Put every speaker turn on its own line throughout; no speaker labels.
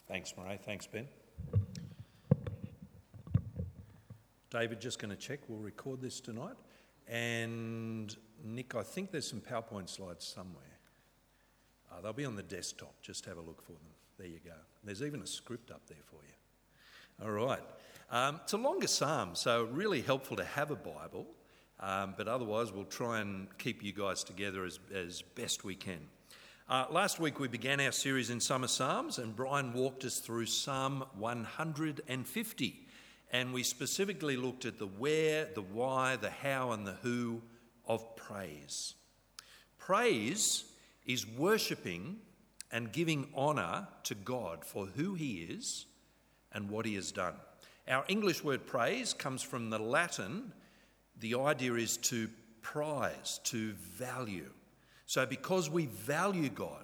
Thanks, Murray. Thanks, Ben. David, just going to check. We'll record this tonight. And Nick, I think there's some PowerPoint slides somewhere. They'll be on the desktop. Just have a look for them. There you go. There's even a script up there for you. All right. It's a longer psalm, so really helpful to have a Bible. But otherwise, we'll try and keep you guys together as best we can. Last week, we began our series in Summer Psalms, and Brian walked us through Psalm 150. And we specifically looked at the where, the why, the how, and the who of praise. Praise is worshipping and giving honour to God for who he is and what he has done. Our English word praise comes from the Latin. The idea is to prize, to value. So because we value God,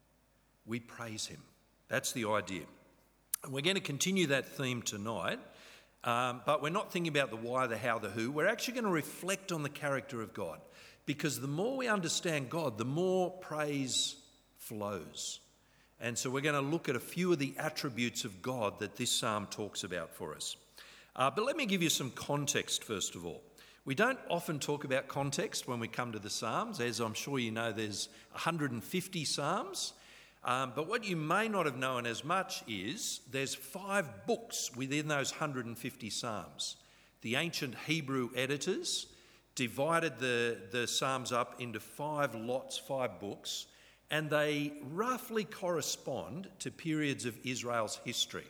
we praise him. That's the idea. And we're going to continue that theme tonight, but we're not thinking about the why, the how, the who. We're actually going to reflect on the character of God, because the more we understand God, the more praise flows. And so we're going to look at a few of the attributes of God that this psalm talks about for us. But let me give you some context first of all. We don't often talk about context when we come to the Psalms. As I'm sure you know, there's 150 Psalms. But what you may not have known as much is there's 5 books within those 150 Psalms. The ancient Hebrew editors divided the Psalms up into 5 lots, 5 books, and they roughly correspond to periods of Israel's history.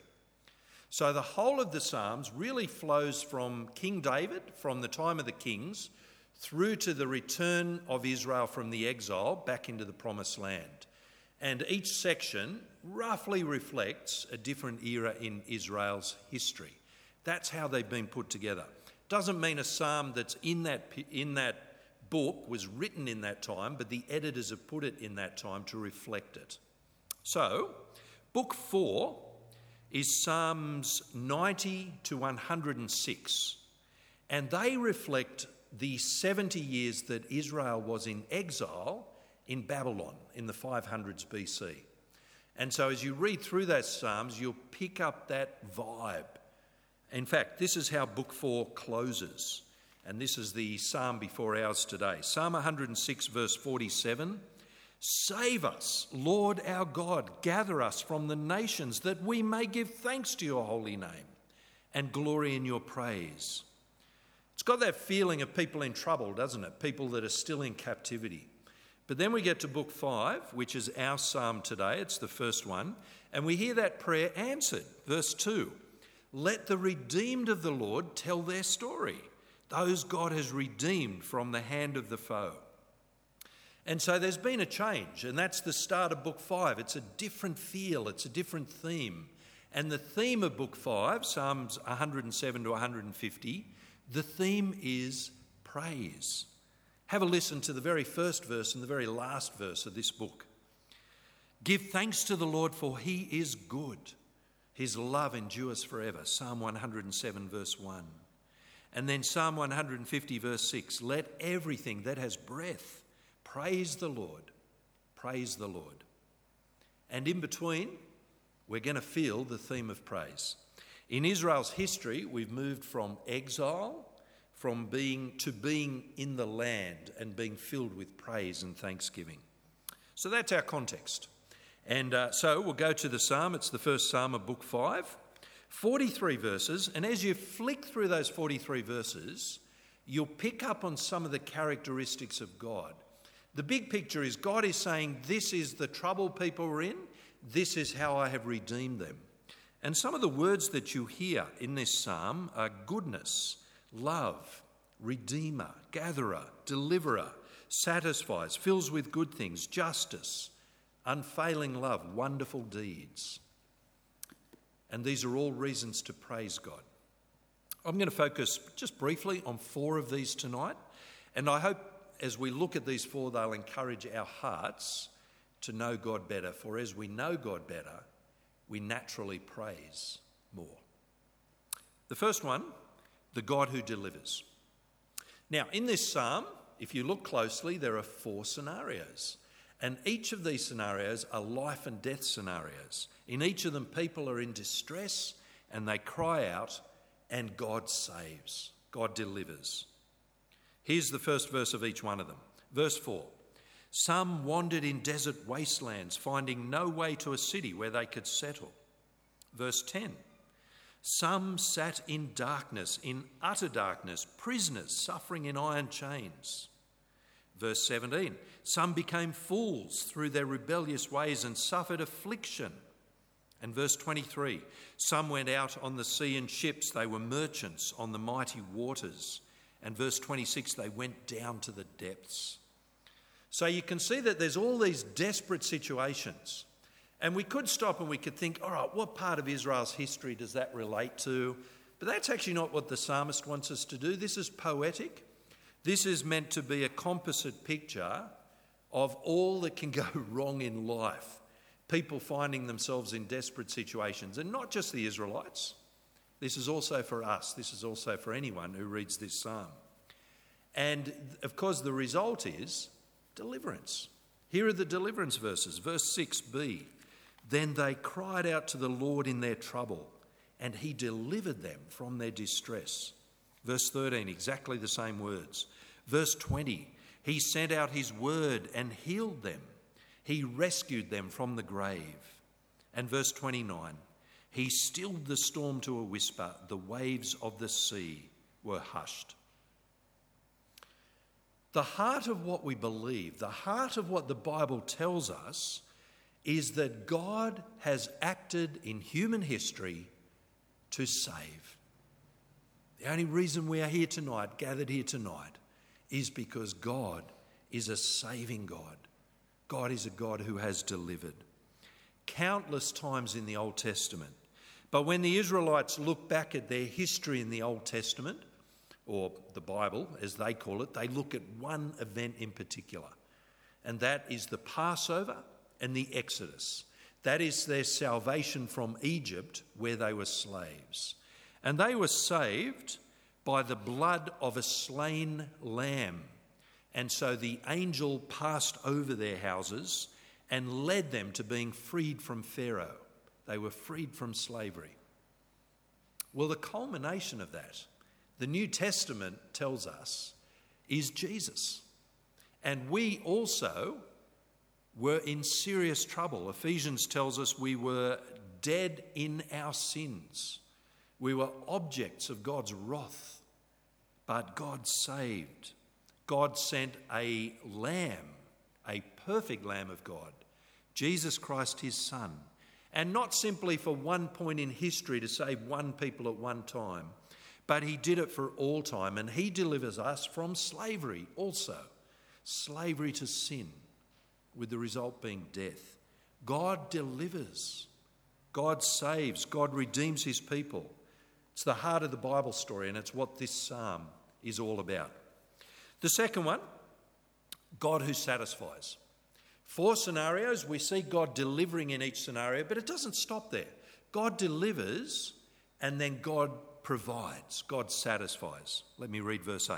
So the whole of the Psalms really flows from King David, from the time of the kings, through to the return of Israel from the exile back into the Promised Land. And each section roughly reflects a different era in Israel's history. That's how they've been put together. Doesn't mean a psalm that's in that book was written in that time, but the editors have put it in that time to reflect it. So, book 4 is Psalms 90 to 106, and they reflect the 70 years that Israel was in exile in Babylon in the 500s BC. And so as you read through those Psalms, you'll pick up that vibe. In fact, this is how book 4 closes, and this is the psalm before ours today. Psalm 106 verse 47, "Save us, Lord our God, gather us from the nations that we may give thanks to your holy name and glory in your praise." It's got that feeling of people in trouble, doesn't it? People that are still in captivity. But then we get to book 5, which is our psalm today. It's the first one. And we hear that prayer answered. Verse 2, "Let the redeemed of the Lord tell their story, those God has redeemed from the hand of the foe." And so there's been a change, and that's the start of book 5. It's a different feel, it's a different theme. And the theme of book 5, Psalms 107 to 150, the theme is praise. Have a listen to the very first verse and the very last verse of this book. "Give thanks to the Lord, for he is good. His love endures forever." Psalm 107 verse 1. And then Psalm 150 verse 6, "Let everything that has breath praise the Lord, praise the Lord." And in between, we're going to feel the theme of praise. In Israel's history, we've moved from exile, from being in the land and being filled with praise and thanksgiving. So that's our context. And so we'll go to the psalm. It's the first psalm of book 5, 43 verses. And as you flick through those 43 verses, you'll pick up on some of the characteristics of God. The big picture is God is saying, this is the trouble people are in, this is how I have redeemed them. And some of the words that you hear in this psalm are goodness, love, redeemer, gatherer, deliverer, satisfies, fills with good things, justice, unfailing love, wonderful deeds. And these are all reasons to praise God. I'm going to focus just briefly on 4 of these tonight, and I hope as we look at these 4, they'll encourage our hearts to know God better. For as we know God better, we naturally praise more. The first one, the God who delivers. Now, in this psalm, if you look closely, there are 4 scenarios. And each of these scenarios are life and death scenarios. In each of them, people are in distress and they cry out, and God saves. God delivers. Here's the first verse of each one of them. Verse 4. Some wandered in desert wastelands, finding no way to a city where they could settle. Verse 10. Some sat in darkness, in utter darkness, prisoners suffering in iron chains. Verse 17. Some became fools through their rebellious ways and suffered affliction. And verse 23. Some went out on the sea in ships. They were merchants on the mighty waters. And verse 26. They went down to the depths. So you can see that there's all these desperate situations. And we could stop and we could think, all right, what part of Israel's history does that relate to? But that's actually not what the psalmist wants us to do. This is poetic. This is meant to be a composite picture of all that can go wrong in life. People finding themselves in desperate situations. And not just the Israelites. This is also for us. This is also for anyone who reads this psalm. And of course the result is deliverance. Here are the deliverance verses. Verse 6b. Then they cried out to the Lord in their trouble, and he delivered them from their distress. Verse 13, exactly the same words. Verse 20, he sent out his word and healed them. He rescued them from the grave. And verse 29, he stilled the storm to a whisper. The waves of the sea were hushed. The heart of what we believe, the heart of what the Bible tells us, is that God has acted in human history to save. The only reason we are here tonight, gathered here tonight, is because God is a saving God. God is a God who has delivered. Countless times in the Old Testament. But when the Israelites look back at their history in the Old Testament, or the Bible as they call it, they look at one event in particular. And that is the Passover and the Exodus. That is their salvation from Egypt where they were slaves. And they were saved by the blood of a slain lamb. And so the angel passed over their houses and led them to being freed from Pharaoh. They were freed from slavery. Well, the culmination of that, the New Testament tells us, is Jesus. And we also were in serious trouble. Ephesians tells us we were dead in our sins. We were objects of God's wrath, but God saved. God sent a lamb, a perfect Lamb of God, Jesus Christ, his Son, and not simply for one point in history to save one people at one time, but he did it for all time, and he delivers us from slavery also, slavery to sin, with the result being death. God delivers. God saves. God redeems his people. It's the heart of the Bible story, and it's what this psalm is all about. The second one, God who satisfies. 4 scenarios. We see God delivering in each scenario, but it doesn't stop there. God delivers, and then God provides. God satisfies. Let me read verse 8.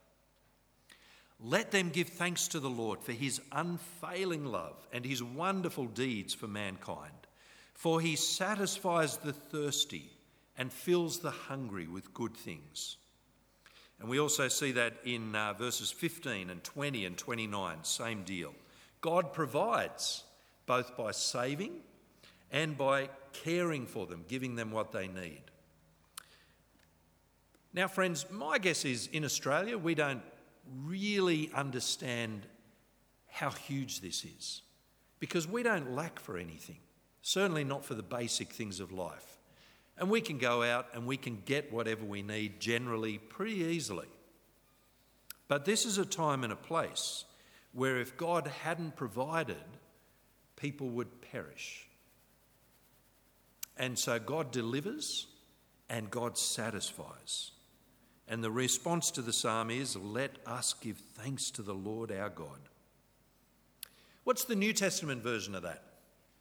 Let them give thanks to the Lord for his unfailing love and his wonderful deeds for mankind. For he satisfies the thirsty and fills the hungry with good things. And we also see that in verses 15 and 20 and 29, same deal. God provides both by saving and by caring for them, giving them what they need. Now, friends, my guess is in Australia we don't really understand how huge this is, because we don't lack for anything, certainly not for the basic things of life. And we can go out and we can get whatever we need generally pretty easily. But this is a time and a place where if God hadn't provided, people would perish. And so God delivers and God satisfies. And the response to the psalm is, let us give thanks to the Lord our God. What's the New Testament version of that?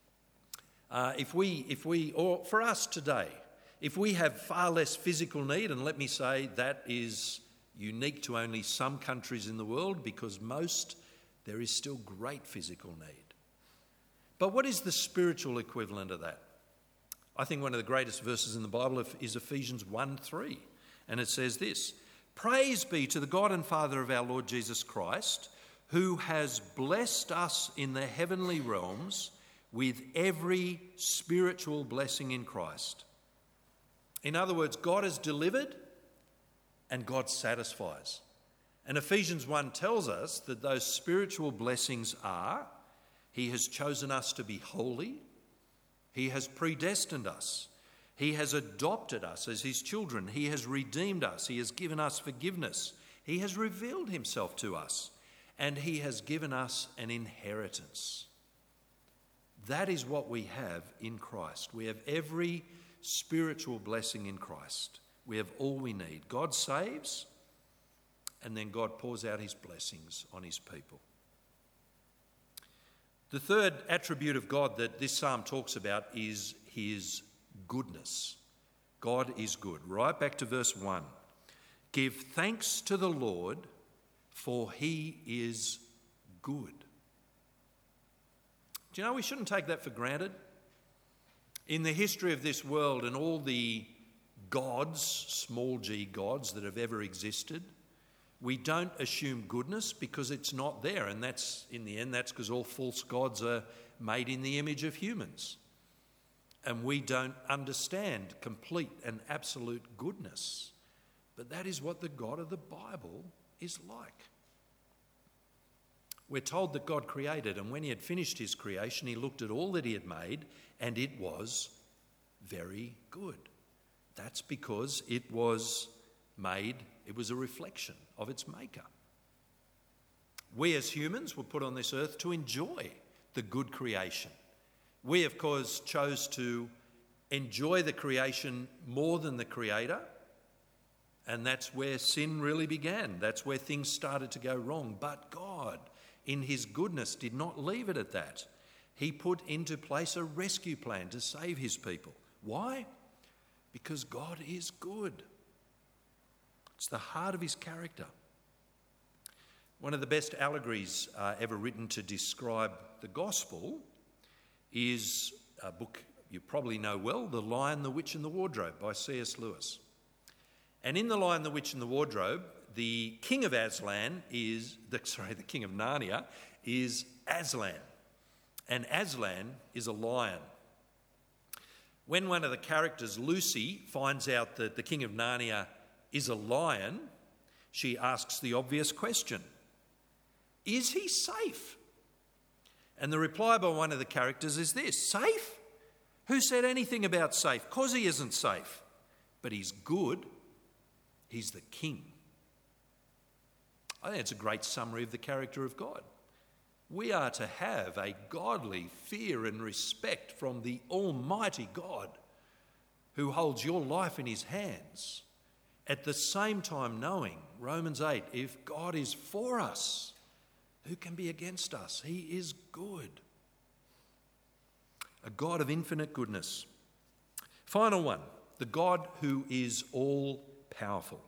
Or for us today, if we have far less physical need, and let me say that is unique to only some countries in the world, because there is still great physical need. But what is the spiritual equivalent of that? I think one of the greatest verses in the Bible is Ephesians 1:3, and it says this: "Praise be to the God and Father of our Lord Jesus Christ, who has blessed us in the heavenly realms with every spiritual blessing in Christ." In other words, God has delivered and God satisfies. And Ephesians 1 tells us that those spiritual blessings are: He has chosen us to be holy, He has predestined us, He has adopted us as His children, He has redeemed us, He has given us forgiveness, He has revealed Himself to us, and He has given us an inheritance. That is what we have in Christ. We have every spiritual blessing in Christ. We have all we need. God saves, and then God pours out His blessings on His people. The third attribute of God that this psalm talks about is His goodness. God is good. Right back to verse 1. "Give thanks to the Lord, for He is good." Do you know we shouldn't take that for granted? In the history of this world and all the gods, small g gods, that have ever existed, we don't assume goodness because it's not there. And that's, in the end, that's because all false gods are made in the image of humans. And we don't understand complete and absolute goodness. But that is what the God of the Bible is like. We're told that God created, and when He had finished His creation, He looked at all that He had made, and it was very good. That's because it was made, it was a reflection of its maker. We as humans were put on this earth to enjoy the good creation. We, of course, chose to enjoy the creation more than the Creator, and that's where sin really began. That's where things started to go wrong. But God, in His goodness, did not leave it at that. He put into place a rescue plan to save His people. Why? Because God is good. It's the heart of His character. One of the best allegories ever written to describe the gospel is a book you probably know well, The Lion, the Witch and the Wardrobe by C.S. Lewis. And in The Lion, the Witch and the Wardrobe, the king of Aslan the king of Narnia is Aslan. And Aslan is a lion. When one of the characters, Lucy, finds out that the king of Narnia is a lion, she asks the obvious question: is he safe? And the reply by one of the characters is this: safe? Who said anything about safe? 'Cause he isn't safe. But he's good. He's the king. I think it's a great summary of the character of God. We are to have a godly fear and respect from the Almighty God who holds your life in His hands. At the same time knowing, Romans 8, if God is for us, who can be against us? He is good. A God of infinite goodness. Final one, the God who is all-powerful.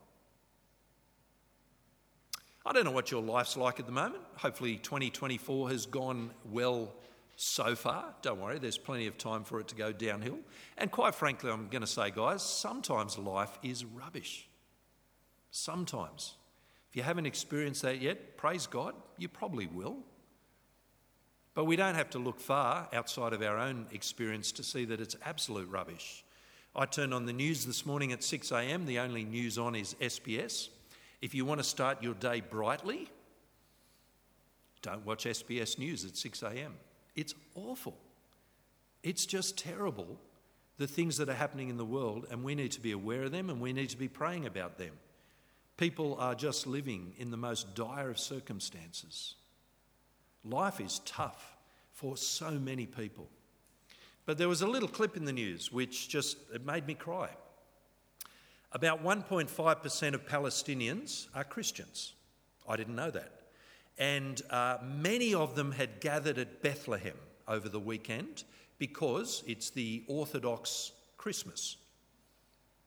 I don't know what your life's like at the moment. Hopefully 2024 has gone well so far. Don't worry, there's plenty of time for it to go downhill. And quite frankly, I'm going to say, guys, sometimes life is rubbish. Sometimes. If you haven't experienced that yet, praise God, you probably will. But we don't have to look far outside of our own experience to see that it's absolute rubbish. I turned on the news this morning at 6 a.m. The only news on is SBS. If you want to start your day brightly, don't watch SBS News at 6 a.m. It's awful. It's just terrible, the things that are happening in the world, and we need to be aware of them and we need to be praying about them. People are just living in the most dire of circumstances. Life is tough for so many people. But there was a little clip in the news which it made me cry. About 1.5% of Palestinians are Christians. I didn't know that. And many of them had gathered at Bethlehem over the weekend because it's the Orthodox Christmas.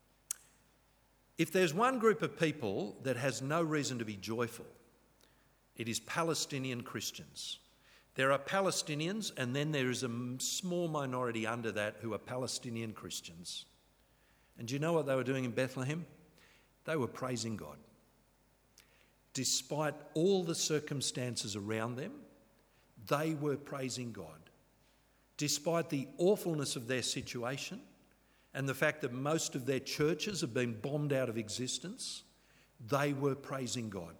If there's one group of people that has no reason to be joyful, It is Palestinian Christians. There are Palestinians, and then there is a small minority under that who are Palestinian Christians. And do you know what they were doing in Bethlehem? They were praising God. Despite all the circumstances around them, they were praising God. Despite the awfulness of their situation and the fact that most of their churches have been bombed out of existence, they were praising God.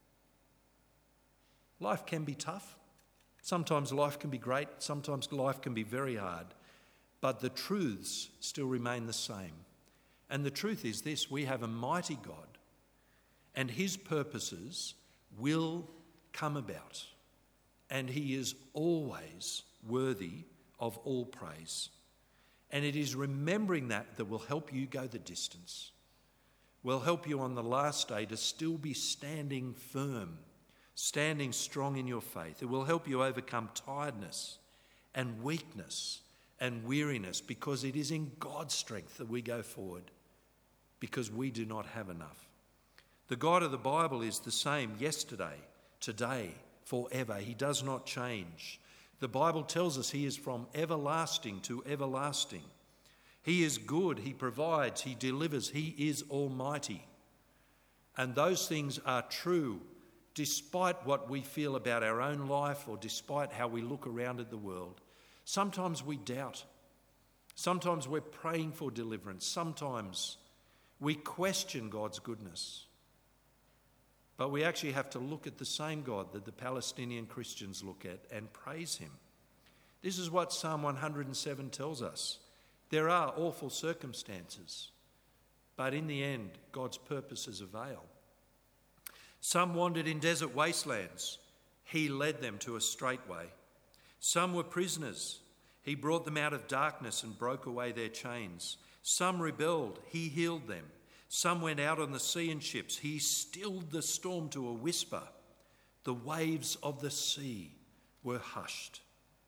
Life can be tough. Sometimes life can be great. Sometimes life can be very hard. But the truths still remain the same. And the truth is this: we have a mighty God, and his purposes will come about. And he is always worthy of all praise. And it is remembering that will help you go the distance, will help you on the last day to still be standing firm, standing strong in your faith. It will help you overcome tiredness and weakness and weariness, because it is in God's strength that we go forward, because we do not have enough. The God of the Bible is the same yesterday, today, forever. He does not change. The Bible tells us he is from everlasting to everlasting. He is good, he provides, he delivers, he is almighty. And those things are true despite what we feel about our own life or despite how we look around at the world. Sometimes we doubt. Sometimes we're praying for deliverance. Sometimes we question God's goodness. But we actually have to look at the same God that the Palestinian Christians look at and praise him. This is what Psalm 107 tells us. There are awful circumstances, but in the end, God's purposes avail. Some wandered in desert wastelands. He led them to a straight way. Some were prisoners. He brought them out of darkness and broke away their chains. Some rebelled. He healed them. Some went out on the sea in ships. He stilled the storm to a whisper. The waves of the sea were hushed.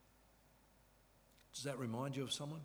Does that remind you of someone?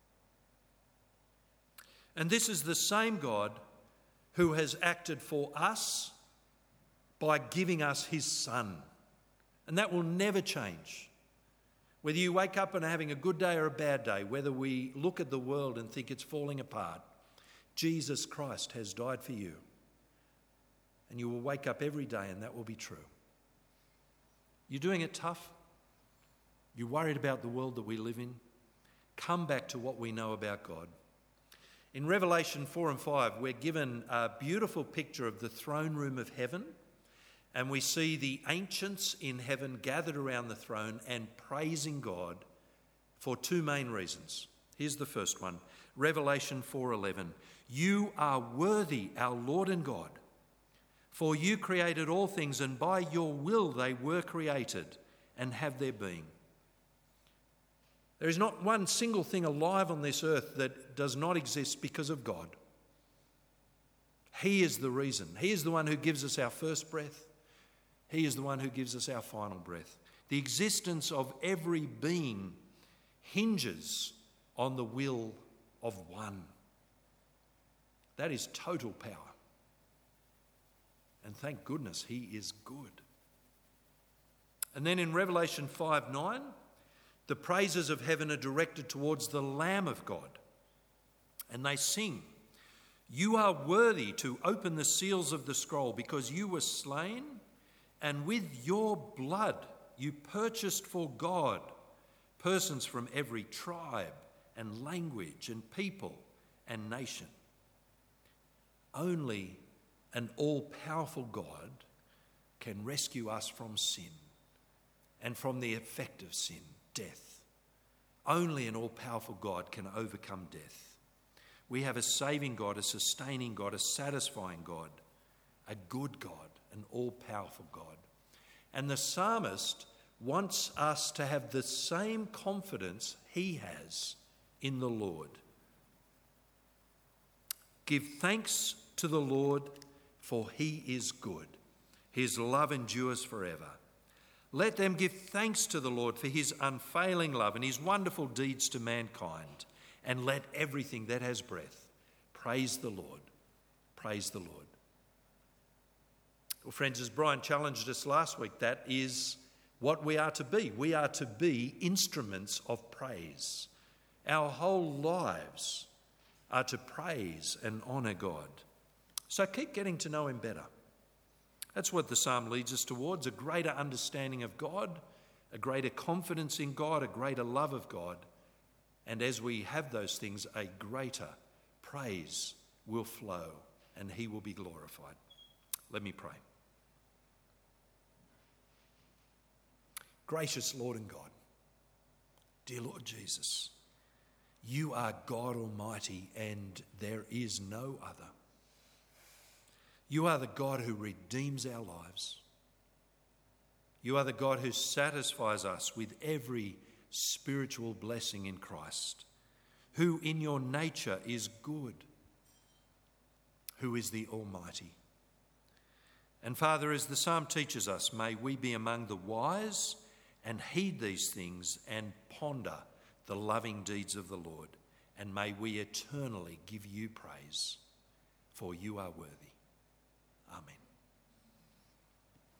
And this is the same God who has acted for us by giving us his Son. And that will never change. Whether you wake up and are having a good day or a bad day, whether we look at the world and think it's falling apart, Jesus Christ has died for you. And you will wake up every day and that will be true. You're doing it tough? You're worried about the world that we live in? Come back to what we know about God. In Revelation 4 and 5, we're given a beautiful picture of the throne room of heaven, and we see the ancients in heaven gathered around the throne and praising God for two main reasons. Here's the first one. Revelation 4:11. You are worthy, our Lord and God, for you created all things, and by your will they were created and have their being. There is not one single thing alive on this earth that does not exist because of God. He is the reason. He is the one who gives us our first breath. He is the one who gives us our final breath. The existence of every being hinges on the will of one. That is total power. And thank goodness he is good. And then in Revelation 5:9, the praises of heaven are directed towards the Lamb of God. And they sing, you are worthy to open the seals of the scroll, because you were slain, and with your blood you purchased for God persons from every tribe and language and people and nation. Only an all-powerful God can rescue us from sin and from the effect of sin, death. Only an all-powerful God can overcome death. We have a saving God, a sustaining God, a satisfying God, a good God, an all-powerful God. And the psalmist wants us to have the same confidence he has in the Lord. Give thanks to the Lord, for he is good. His love endures forever. Let them give thanks to the Lord for his unfailing love and his wonderful deeds to mankind. And let everything that has breath praise the Lord. Praise the Lord. Well, friends, as Brian challenged us last week, that is what we are to be. We are to be instruments of praise. Our whole lives are to praise and honour God. So keep getting to know him better. That's what the psalm leads us towards, a greater understanding of God, a greater confidence in God, a greater love of God. And as we have those things, a greater praise will flow and he will be glorified. Let me pray. Gracious Lord and God, dear Lord Jesus, you are God Almighty and there is no other. You are the God who redeems our lives. You are the God who satisfies us with every spiritual blessing in Christ, who in your nature is good, who is the Almighty. And Father, as the psalm teaches us, may we be among the wise and heed these things and ponder the loving deeds of the Lord. And may we eternally give you praise, for you are worthy.